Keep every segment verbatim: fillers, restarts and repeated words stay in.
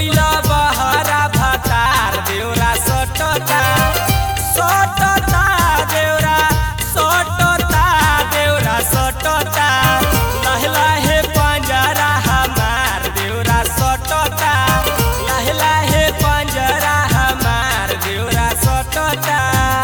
गइला बहरा भातार देवरा सटता सटता देवरा सटता देवरा सटता लाहे लाहे पंजरा हमार देवरा सटता लाहे लाहे पंजरा हमार देवरा सटता।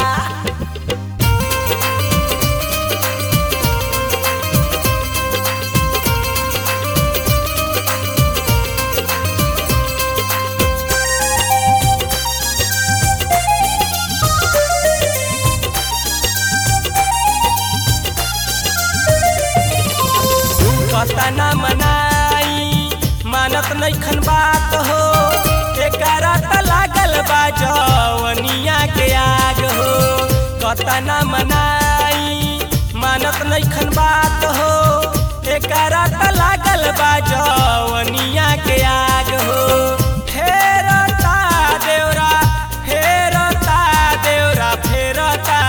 कतना मनाई मानत नइखन बात हो एकरा त लागल बा जवनिया के आग हो। कतना मनाई मानत नइखन बात हो एकरा त लागल बा जवनिया के आग हो। फेरता देवरा फेरता देवरा फेरता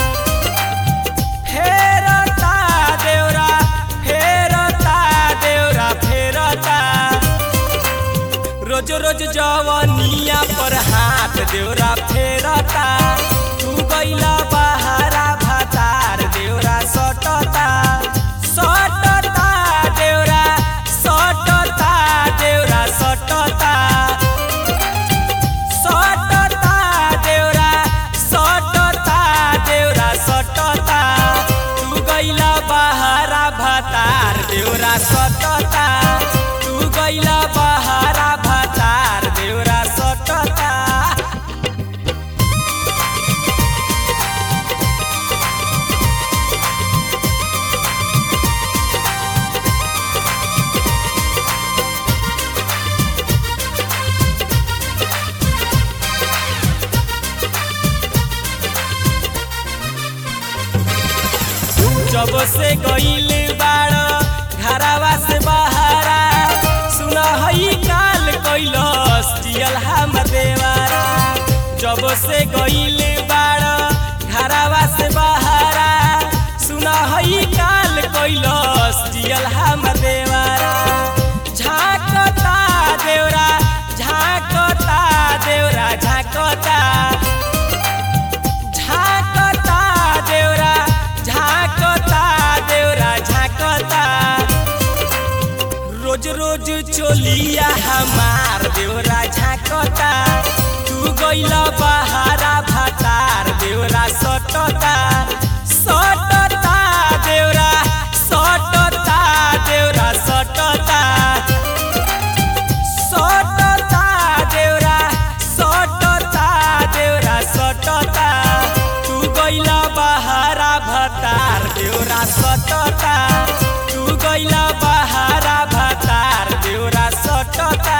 फेरता देवरा फेरता देवरा फेरता रोज रोज जवनिया पर हाथ देवरा फेरता तू गइला बहरा भातार देवरा सटता सटता देवरा सटता देवरा सटता सटता देवरा सटता देवरा सटता तू गइला बहरा भातार देवरा सटता तू गइला बहरा भातार देवरा सटता। जब से गइल बाड़ घरवा से बहरा सुना हई काल कैलस जियल हम देवारा। जब से गइल बाड़ घरवा से बहरा सुना हई काल कैलस जियल हम देवारा। झाकता देवरा झाकता देवरा झाकता झाकता देवरा झाकता देवरा झाकता रोज रोज चोलिया हमार देवरा झाकता तू गइला बहरा भातार देवरा सटता सटता देवरा सटता देवरा सटता सटता देवरा सटता देवरा सटता तू गइला बहरा भातार देवरा सटता तू गइला बहरा भातार देवरा सटता।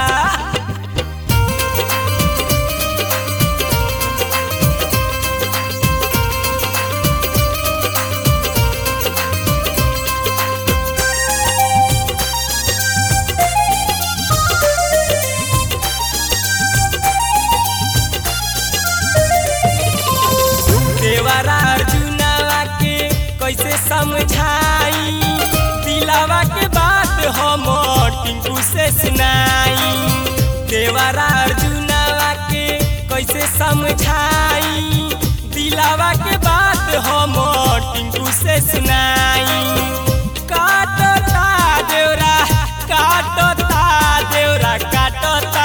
देवरा अर्जुनवा के कैसे समझाई दिलावा के बात हम टिंकू से सुनाई। देवरा अर्जुनवा के कैसे समझाई दिलावा के बात हम टिंकू से सुनाई। काटता देवरा काटता देवरा काटता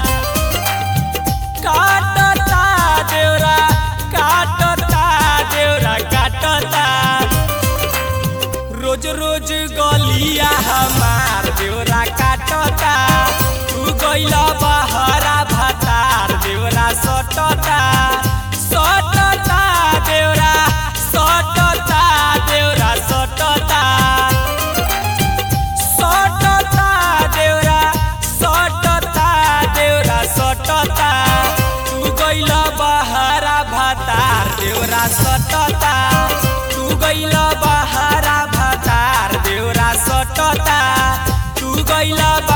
काटता देवरा काटता देवरा काटता रोज रोज गलिया हमार देवरा काटता तू गइला बहरा भातार देवरा सटता सटता देवरा सटता देवरा सटता सटता देवरा सटता देवरा सटता तू गइला बहरा भातार देवरा सटता तू गइला बहरा भातार देवरा सटता तू गइला